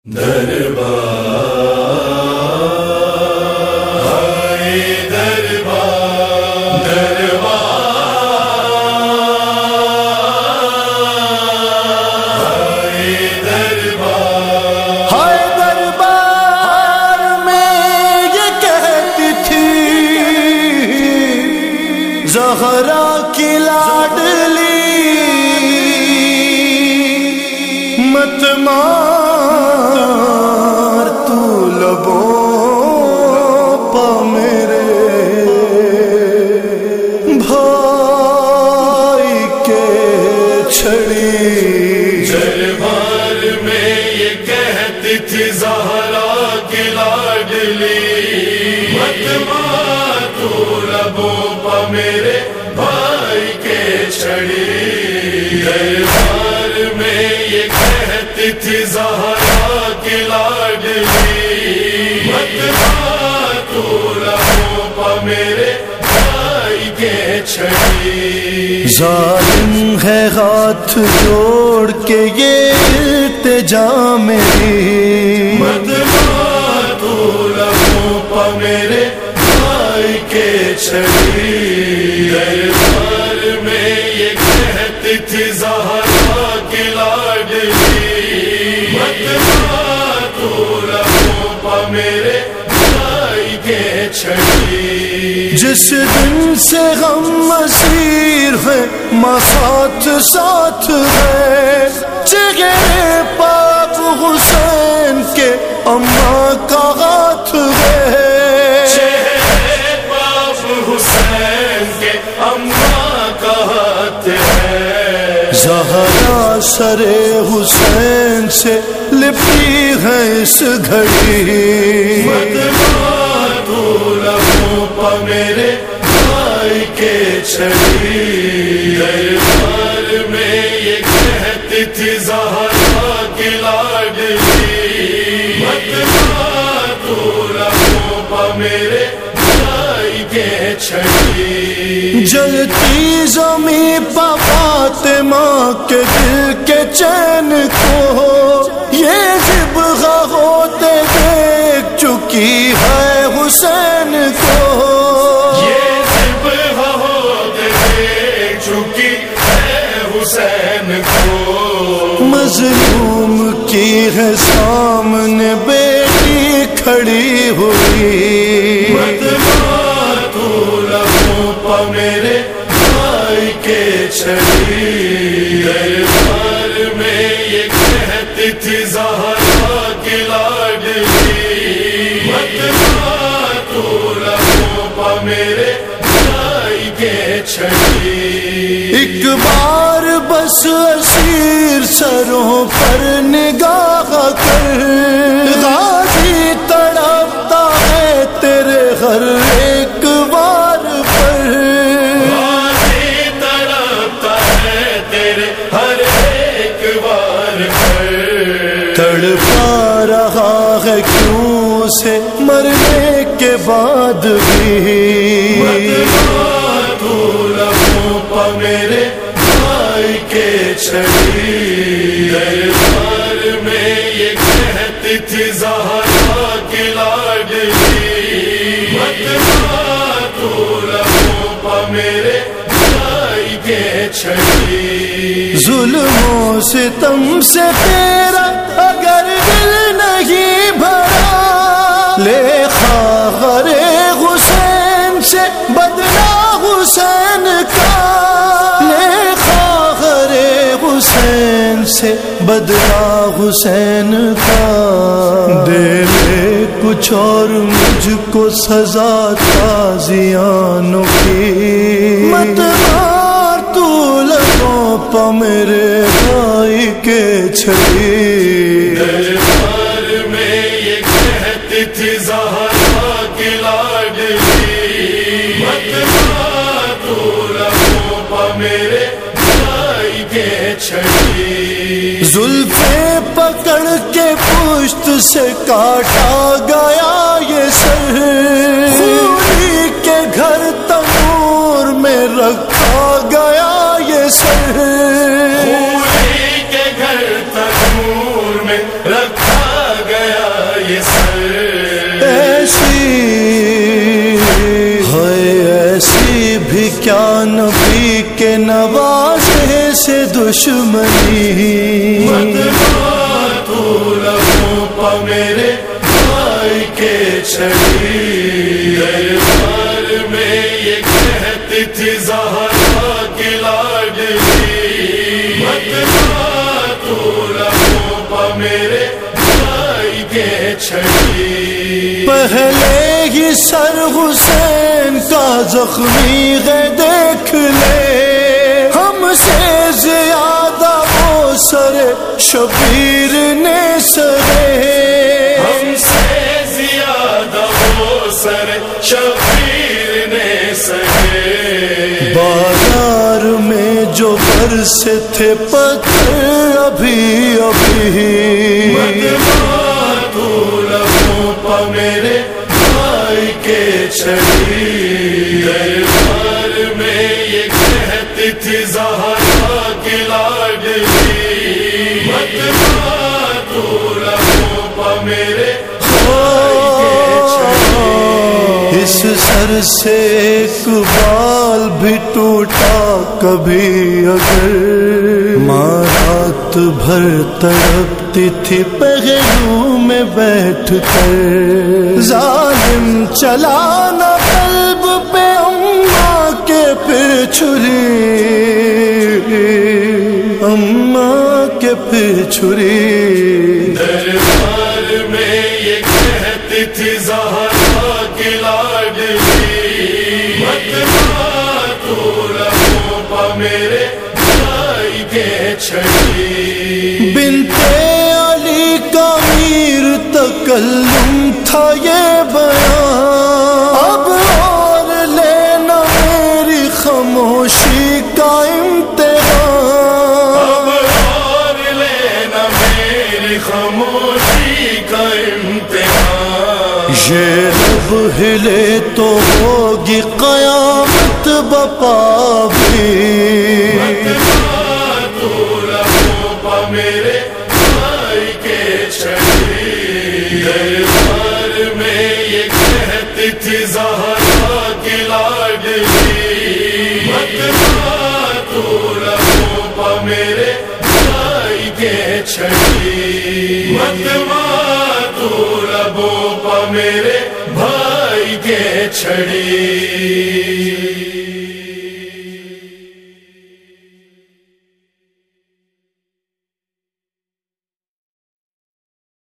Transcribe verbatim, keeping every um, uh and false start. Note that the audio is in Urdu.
دربار ہائے دربار دربار ہائے دربار ہائے دربار میں یہ کہتی تھی زہرا کی لاڈلی مت مار تو لبوں پا میرے بھائی کے چھڑی دربار میں یہ کہتی تھی زہرا کی لاڈلی مت مار تو لبوں پا میرے بھائی کے چھڑی دربار میں یہ کہتی تھی زہرا کی لاڈلی مت مار تو لبوں پا میرے بھائی کے چھڑی ظالم ہے ہاتھ جوڑ کے یہ التجا میری مت مار تو لبوں پا میرے بھائی کے چھڑی دربار میں یہ کہتی تھی زہرا کی لاڈلی مت مار تو لبوں پا میرے بھائی کے چھڑی جس دن سے غم مسیر ہے ماں ساتھ ساتھ ہے چہرے پاک حسین کے اماں کا ہاتھ ہے چہرے پاک حسین کے اماں کا ہاتھ ہے زہرا سر حسین سے لپٹی ہے اس گھڑی مت مار تو لبوں پا میرے بھائی کے چھڑی دربار میں یہ کہتی تھی زہرا کی لاڈلی مت مار تو لبوں پا میرے بھائی کے چھڑی جلتی زمین پا فاطمہ کے دل کے چین کو یہ ذبح ہوتے دیکھ چکی ہے حسین کو یہ ذبح ہوتے دیکھ چکی ہے حسین کو مظلوم کی ہے سامنے بیٹی کھڑی ہوئی مت مار تو لبوں پا میرے بھائی کے چھڑی دربار میں یہ کہتی تھی زہرا کی لاڈلی مت مار تو لبوں پا میرے بھائی کے چھڑی ایک بار بس اسیر سروں پر نگاہ کر غازی تڑپتا ہے تیرے ہر ایک وار پر غازی تڑپتا ہے تیرے ہر ایک وار پر تڑپا رہا ہے کیوں سے مرنے کے بعد بھی مت مار تو لبوں پا میرے بھائی کے چھڑی دربار میں یہ کہتی تھی زہرا کی لاڈلی مت مار تو لبوں پا میرے بھائی کے چھڑی ظلم و ستم سے تیرا اگر دل نہیں بھرا لے خاغر حسین سے بدلا حسین کا لے خاغر حسین سے بدلا حسین کا دے لے کچھ اور مجھ کو سزا تازیانوں کی مت مار تو لبوں پا میرے بھائی کے چھڑی دربار میں یہ کہتی تھی زہرا کی لاڈلی مت مار تو لبوں پا میرے بھائی کے چھڑی زلفیں پکڑ کے پشت سے کاٹا گیا یہ سر خوری کے گھر تنور میں رکھا گیا یہ سر دشمنی مت مار تو لبوں پا میرے بھائی کے چھڑی دربار میں یہ کہتی تھی زہرا کی لاڈلی مت مار تو لبوں پا میرے بھائی کے چھڑی پہلے ہی سر حسین کا زخمی ہے دیکھ لے ہم سے زیادہ وہ سر شبیر نے سرے ہم سے زیادہ وہ سر شبیر نے سرے بازار میں جو برسے تھے پتھر ابھی ابھی تو لبوں پا میرے بھائی کے چھڑی دربار میں یہ کہتی تھی زہرا کی لاڈلی مت مار تو لبوں پا میرے بھائی کے چھڑی اس سر سے ایک بال بھی ٹوٹا کبھی اگر ماں رات بھر تڑپتی تھی پہلو میں بیٹھ کر ظالم چلانا قلب پہ اماں کے پھر چھری اماں کے پھر چھری دربار میں یہ کہتی تھی زہرا کی لاڈلی مت مار تو لبوں پا میرے بھائی کے چھڑی بنت علی کا میر تکلم تھا یہ بیان اب اور لینا میری خاموشی کا امتحان اب اور لینا میری خاموشی کا امتحان یہ رب ہلے تو ہوگی قیامت بپا بھی میرے بھائی کے چھڑی دربار میں یہ کہتی تھی زہرا کی لاڈلی مت مار تو لبوں پا میرے بھائی کے چھڑی مت مار تو لبوں پا میرے بھائی کے چھڑی